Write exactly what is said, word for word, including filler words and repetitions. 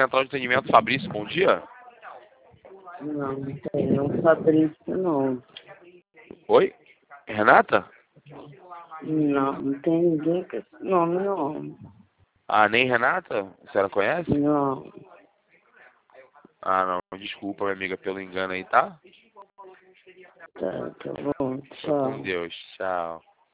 Central de Atendimento Fabrício, bom dia. Não, não tem, não Fabrício, não. Oi? Renata? Não, não tem ninguém com esse nome, não. Ah, nem Renata? A senhora conhece? Não. Ah, não. Desculpa, minha amiga, pelo engano aí, tá? Tá, tá bom, Fica com tchau. Deus. Tchau.